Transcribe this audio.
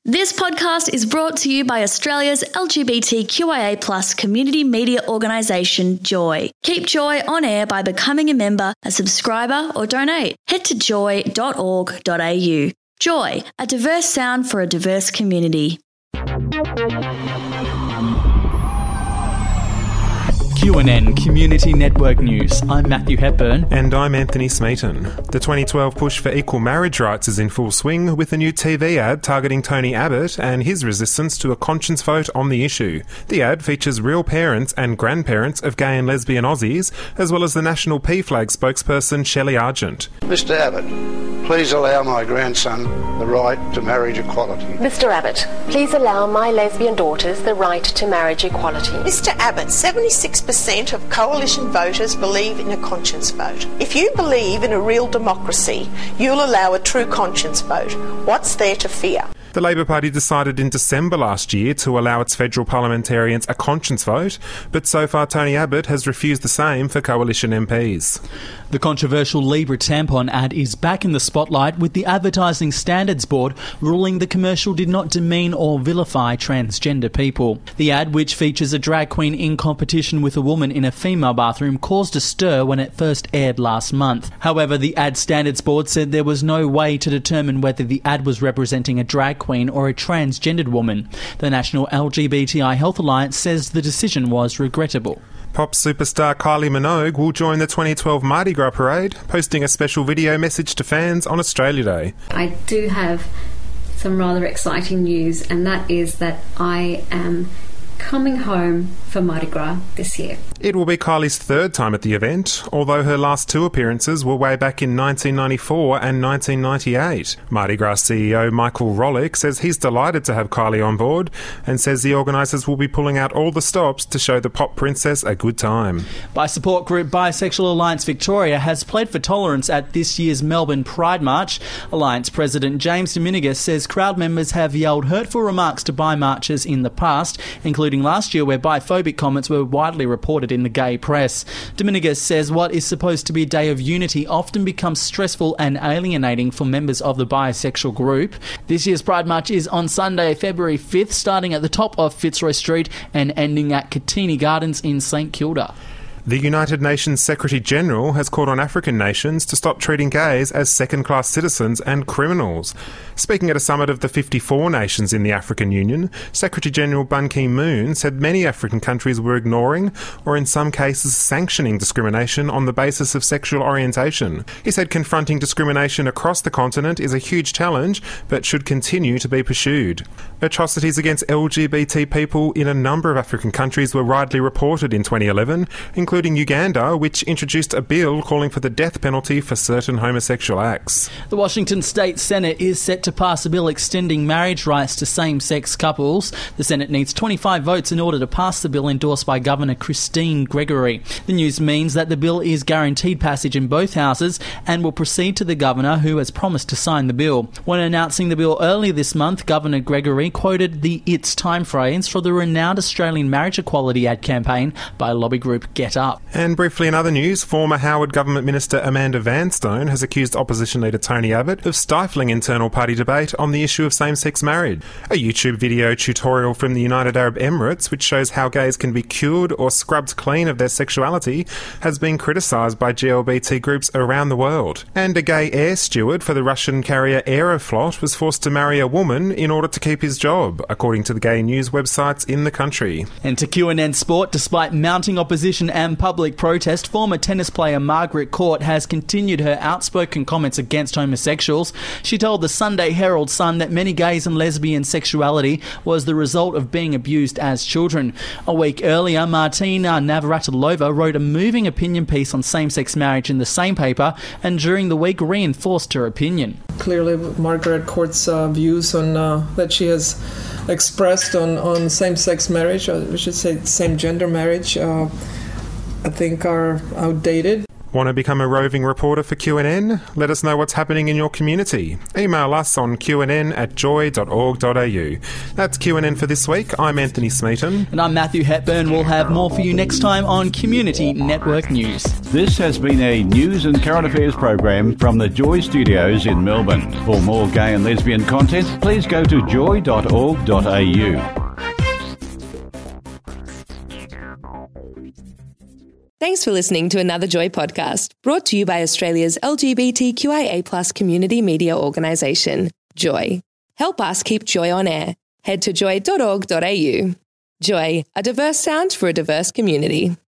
This podcast is brought to you by Australia's LGBTQIA+ community media organisation, Joy. Keep Joy on air by becoming a member, a subscriber or donate. Head to joy.org.au. Joy, a diverse sound for a diverse community. QNN Community Network News. I'm Matthew Hepburn. And I'm Anthony Smeaton. The 2012 push for equal marriage rights is in full swing, with a new TV ad targeting Tony Abbott and his resistance to a conscience vote on the issue. The ad features real parents and grandparents of gay and lesbian Aussies, as well as the National PFLAG spokesperson Shelley Argent. Mr Abbott, please allow my grandson the right to marriage equality. Mr Abbott, please allow my lesbian daughters the right to marriage equality. Mr Abbott, 76% of coalition voters believe in a conscience vote. If you believe in a real democracy, you'll allow a true conscience vote. What's there to fear? The Labor Party decided in December last year to allow its federal parliamentarians a conscience vote, but so far Tony Abbott has refused the same for coalition MPs. The controversial Libra tampon ad is back in the spotlight, with the Advertising Standards Board ruling the commercial did not demean or vilify transgender people. The ad, which features a drag queen in competition with a woman in a female bathroom, caused a stir when it first aired last month. However, the Ad Standards Board said there was no way to determine whether the ad was representing a drag queen or a transgendered woman. The National LGBTI Health Alliance says the decision was regrettable. Pop superstar Kylie Minogue will join the 2012 Mardi Gras parade, posting a special video message to fans on Australia Day. I do have some rather exciting news, and that is that I am coming home for Mardi Gras this year. It will be Kylie's third time at the event, although her last two appearances were way back in 1994 and 1998. Mardi Gras CEO Michael Rollick says he's delighted to have Kylie on board and says the organisers will be pulling out all the stops to show the pop princess a good time. By support group Bisexual Alliance Victoria has pled for tolerance at this year's Melbourne Pride March. Alliance President James Dominguez says crowd members have yelled hurtful remarks to bi marchers in the past, including last year where biphobic comments were widely reported in the gay press. Dominguez says what is supposed to be a day of unity often becomes stressful and alienating for members of the bisexual group. This year's Pride March is on Sunday, February 5th, starting at the top of Fitzroy Street and ending at Katini Gardens in St Kilda. The United Nations Secretary-General has called on African nations to stop treating gays as second-class citizens and criminals. Speaking at a summit of the 54 nations in the African Union, Secretary-General Ban Ki-moon said many African countries were ignoring or in some cases sanctioning discrimination on the basis of sexual orientation. He said confronting discrimination across the continent is a huge challenge but should continue to be pursued. Atrocities against LGBT people in a number of African countries were widely reported in 2011, including Uganda, which introduced a bill calling for the death penalty for certain homosexual acts. The Washington State Senate is set to pass a bill extending marriage rights to same-sex couples. The Senate needs 25 votes in order to pass the bill endorsed by Governor Christine Gregory. The news means that the bill is guaranteed passage in both houses and will proceed to the governor, who has promised to sign the bill. When announcing the bill earlier this month, Governor Gregory quoted the It's Time phrase for the renowned Australian marriage equality ad campaign by lobby group Get Up. And briefly in other news, former Howard Government Minister Amanda Vanstone has accused opposition leader Tony Abbott of stifling internal party debate on the issue of same-sex marriage. A YouTube video tutorial from the United Arab Emirates, which shows how gays can be cured or scrubbed clean of their sexuality, has been criticised by GLBT groups around the world. And a gay air steward for the Russian carrier Aeroflot was forced to marry a woman in order to keep his job, according to the gay news websites in the country. And to QNN Sport, despite mounting opposition and public protest, former tennis player Margaret Court has continued her outspoken comments against homosexuals. She told the Sunday Herald Sun that many gays and lesbian sexuality was the result of being abused as children. A week earlier, Martina Navratilova wrote a moving opinion piece on same-sex marriage in the same paper, and during the week reinforced her opinion. Clearly, Margaret Court's views on that she has expressed on same-sex marriage, or we should say same-gender marriage, I think are outdated. Want to become a roving reporter for QNN? Let us know what's happening in your community. Email us on qnn@joy.org.au. That's QNN for this week. I'm Anthony Smeaton. And I'm Matthew Hepburn. We'll have more for you next time on Community Network News. This has been a news and current affairs program from the Joy Studios in Melbourne. For more gay and lesbian content, please go to joy.org.au. Thanks for listening to another Joy podcast, brought to you by Australia's LGBTQIA+ community media organisation, Joy. Help us keep Joy on air. Head to joy.org.au. Joy, a diverse sound for a diverse community.